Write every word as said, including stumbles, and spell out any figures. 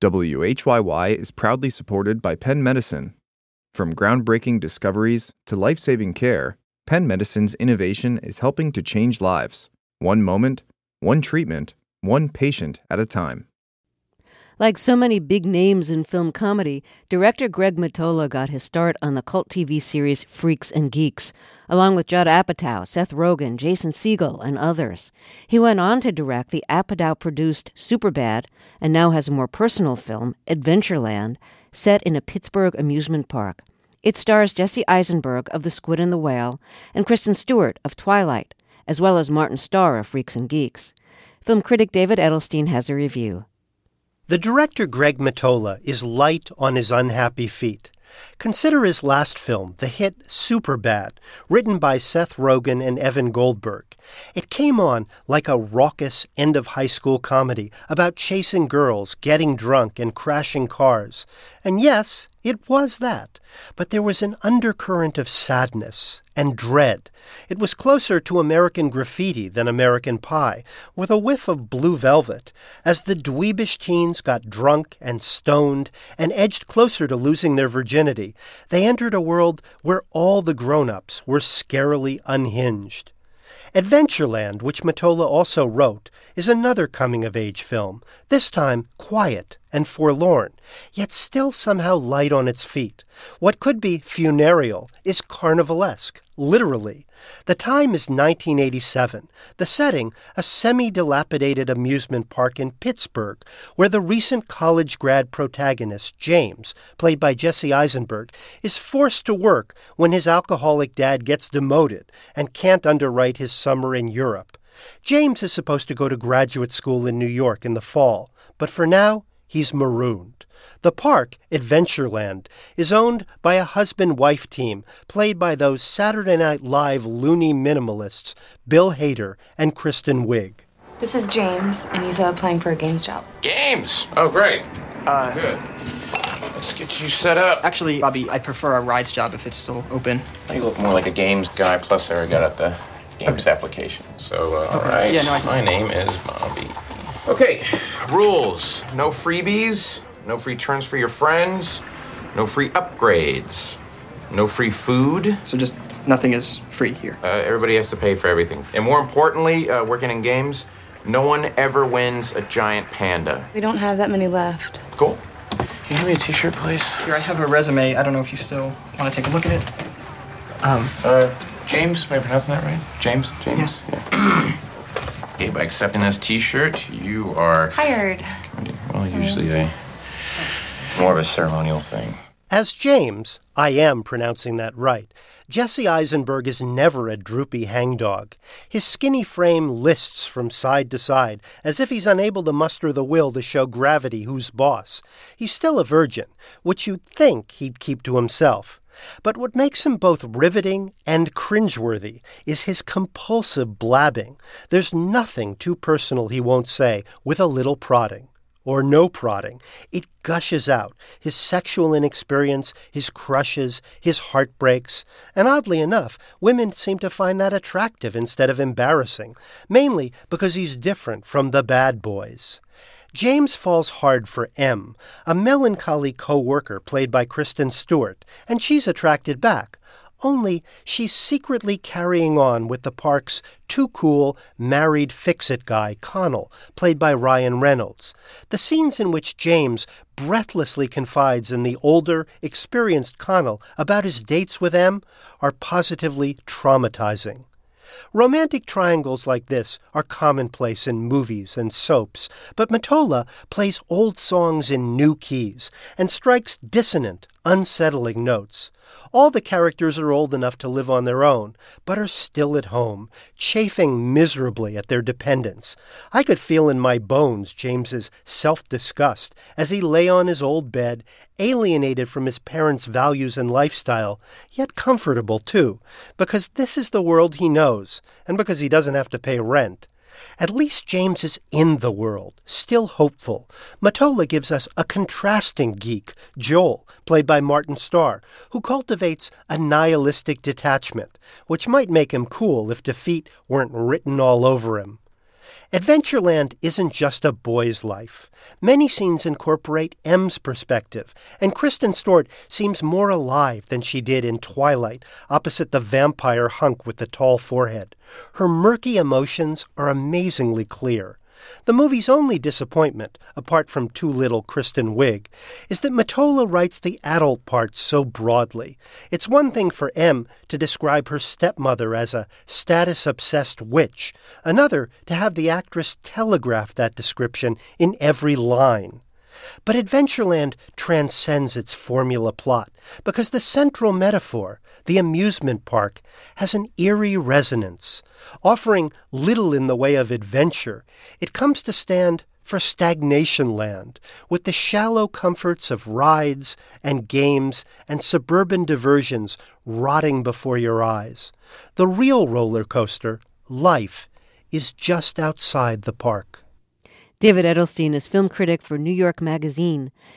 W H Y Y is proudly supported by Penn Medicine. From groundbreaking discoveries to life-saving care, Penn Medicine's innovation is helping to change lives, one moment, one treatment, one patient at a time. Like so many big names in film comedy, director Greg Mottola got his start on the cult T V series Freaks and Geeks, along with Judd Apatow, Seth Rogen, Jason Segel, and others. He went on to direct the Apatow-produced Superbad, and now has a more personal film, Adventureland, set in a Pittsburgh amusement park. It stars Jesse Eisenberg of The Squid and the Whale and Kristen Stewart of Twilight, as well as Martin Starr of Freaks and Geeks. Film critic David Edelstein has a review. The director Greg Mottola is light on his unhappy feet. Consider his last film, the hit Superbad, written by Seth Rogen and Evan Goldberg. It came on like a raucous end-of-high-school comedy about chasing girls, getting drunk, and crashing cars. And yes, it was that. But there was an undercurrent of sadness and dread. It was closer to American Graffiti than American Pie, with a whiff of Blue Velvet, as the dweebish teens got drunk and stoned and edged closer to losing their virginity. They entered a world where all the grown-ups were scarily unhinged. Adventureland, which Mottola also wrote, is another coming-of-age film, this time quiet and forlorn, yet still somehow light on its feet. What could be funereal is carnivalesque, literally. The time is nineteen eighty-seven. The setting, a semi-dilapidated amusement park in Pittsburgh, where the recent college grad protagonist, James, played by Jesse Eisenberg, is forced to work when his alcoholic dad gets demoted and can't underwrite his summer in Europe. James is supposed to go to graduate school in New York in the fall, but for now, he's marooned. The park, Adventureland, is owned by a husband-wife team played by those Saturday Night Live loony minimalists Bill Hader and Kristen Wiig. This is James, and he's uh, applying for a games job. Games? Oh, great. Uh, Good. Let's get you set up. Actually, Bobby, I prefer a rides job if it's still open. You look more like a games guy, plus I got out the games okay. application. So, uh, okay. all right. Yeah, no, I My name is Bobby. Okay, rules. No freebies, no free turns for your friends, no free upgrades, no free food. So just nothing is free here. Uh, everybody has to pay for everything. And more importantly, uh, working in games, no one ever wins a giant panda. We don't have that many left. Cool. Can you give me a t-shirt, please? Here, I have a resume. I don't know if you still want to take a look at it. Um. Uh, James, am I pronouncing that right? James? James? Yeah. yeah. Okay, by accepting this t-shirt, you are... hired. Well, Sorry. usually a... more of a ceremonial thing. As James, I am pronouncing that right, Jesse Eisenberg is never a droopy hangdog. His skinny frame lists from side to side, as if he's unable to muster the will to show gravity who's boss. He's still a virgin, which you'd think he'd keep to himself. But what makes him both riveting and cringeworthy is his compulsive blabbing. There's nothing too personal he won't say with a little prodding. Or no prodding. It gushes out, his sexual inexperience, his crushes, his heartbreaks. And oddly enough, women seem to find that attractive instead of embarrassing, mainly because he's different from the bad boys. James falls hard for M, a melancholy co-worker played by Kristen Stewart, and she's attracted back. Only she's secretly carrying on with the park's too-cool, married fix-it guy, Connell, played by Ryan Reynolds. The scenes in which James breathlessly confides in the older, experienced Connell about his dates with M are positively traumatizing. Romantic triangles like this are commonplace in movies and soaps, but Mottola plays old songs in new keys and strikes dissonant, unsettling notes. All the characters are old enough to live on their own, but are still at home, chafing miserably at their dependence. I could feel in my bones James's self-disgust as he lay on his old bed, alienated from his parents' values and lifestyle, yet comfortable too, because this is the world he knows, and because he doesn't have to pay rent. At least James is in the world, still hopeful. Mottola gives us a contrasting geek, Joel, played by Martin Starr, who cultivates a nihilistic detachment, which might make him cool if defeat weren't written all over him. Adventureland isn't just a boy's life. Many scenes incorporate M's perspective, and Kristen Stewart seems more alive than she did in Twilight, opposite the vampire hunk with the tall forehead. Her murky emotions are amazingly clear. The movie's only disappointment, apart from too little Kristen Wiig, is that Mottola writes the adult parts so broadly. It's one thing for M to describe her stepmother as a status-obsessed witch, another to have the actress telegraph that description in every line. But Adventureland transcends its formula plot because the central metaphor, the amusement park, has an eerie resonance. Offering little in the way of adventure, it comes to stand for stagnation land, with the shallow comforts of rides and games and suburban diversions rotting before your eyes. The real roller coaster, life, is just outside the park. David Edelstein is film critic for New York Magazine.